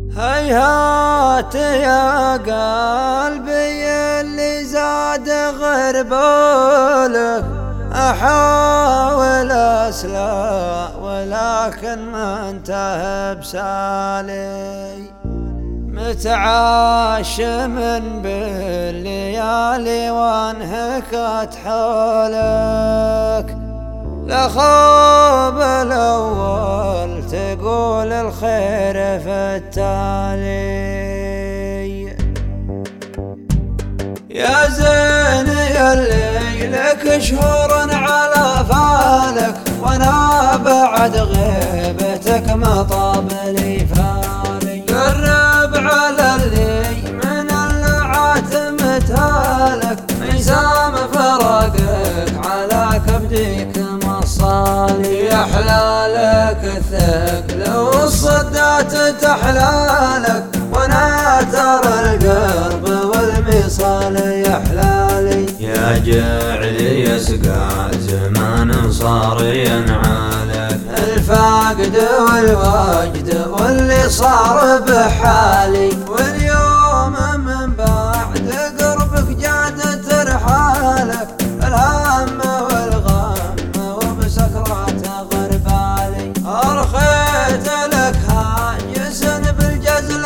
هيهات يا قلبي اللي زاد غربالك، أحاول أسلى ولكن ما انتهى بسالي. متعاشم بالليالي وانهكت حولك، لخاب الأول تقول الخير في التالي. يا زين يلي لك شهور على فالك، وانا بعد غيبتك ما طاب لي فالي. قرب على اللي من العتم تالك، ميسام فراقك على كبديك مصالي. يا حلالك الثقل والصدات تحلالك، وانا ترى القرب والمصال يا حلالي. يا جعلي يسقى زمان صار ينعالك، الفاقد والوجد واللي صار بحالي. واليوم من بعد قربك جادت رحالك، الهم والغم وبسكرات غربالي. أرخيت لك هاجس بالجزل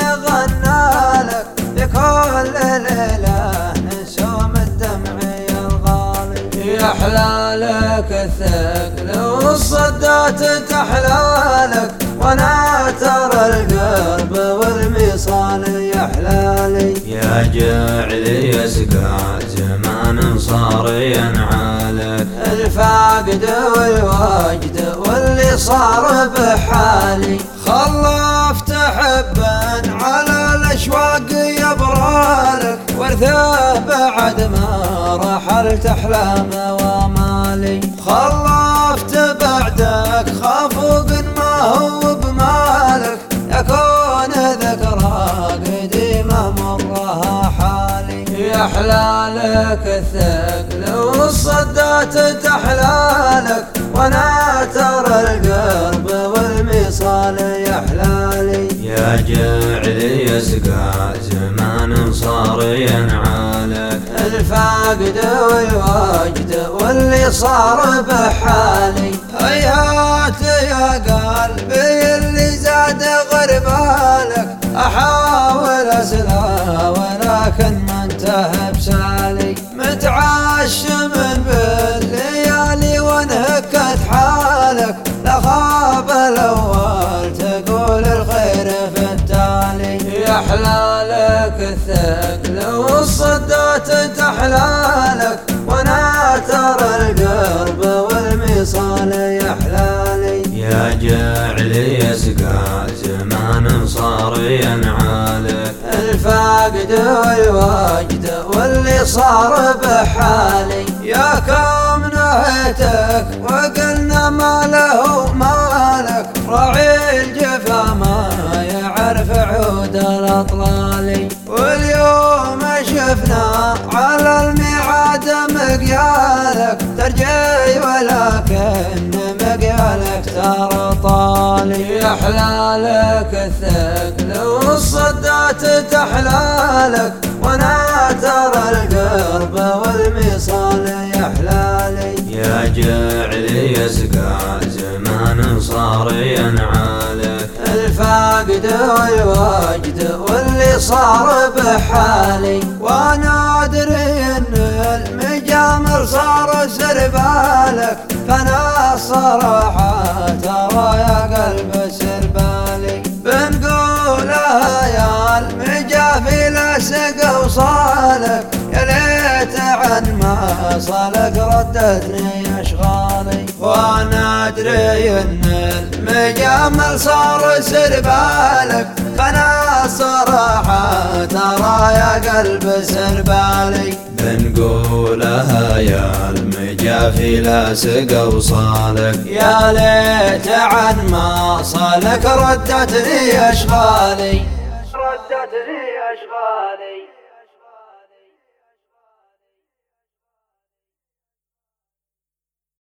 غنالك، لكل ليلة نسوم الدمع الغالي. يا حلالك الثقل والصدات تحلالك، وانا ترى القرب والمصال يا حلالي. يا جعلي يسقى زمان صار ينعالك، الفاقد والوجد واللي صار بحالي. خلفت حبا على الاشواق يبرالك، ورثه بعد ما رحلت احلام ومالي. خلفت بعدك خفوق ما هو بمالك، يكون ذكرى قديمة مرها حالي. يا حلالك الثقل والصدات تحلالك، وانا ترى القرب والمصال يا حلالي. يا جعلي يسقى زمان صار ينعالك، الفاقد والوجد واللي صار بحالي. هيهات يا قلبي اللي زاد غربالك، أحاول أسلى ولكن ما انتهى بسالي. متعشم بالليالي وانهكت حالك، لخاب الأول تقول الخير في التالي. يا حلالك الثقل والصدات تحلالك، وانا ترى القرب والمصال يا حلالي. يا جعلي يسقى زمان صار ينعالك، الفاقد والوجد واللي صار بحالي. يا كم نهيتك وقلنا ما له مالك، راعي الجفا ما يعرف عود الأطلالي. واليوم شفنا على الميعاد مقيالك، ترجي ولكن مقيالك ترى طالي. يا حلالك الثقل والصدات تحلالك، وانا ترى القرب والمصال يا حلالي. يا جعلي يسقى زمان صار ينعالك، الفاقد والوجد واللي صار بحالي. وانا ادري ان المجامر صار سربالك، فانا الصراحة ترى يا قلب سربالي. بنقولها يا المجافي لا سقى وصالك، يا ليت عن ما صالك ردتني اشغالي. وانا ادري ان المجامل صار سربالك، فانا الصراحة ترى يا قلب سربالي. بنقولها يا المجافي لا سقى وصالك، يا ليت عن ما صالك ردتني اشغالي.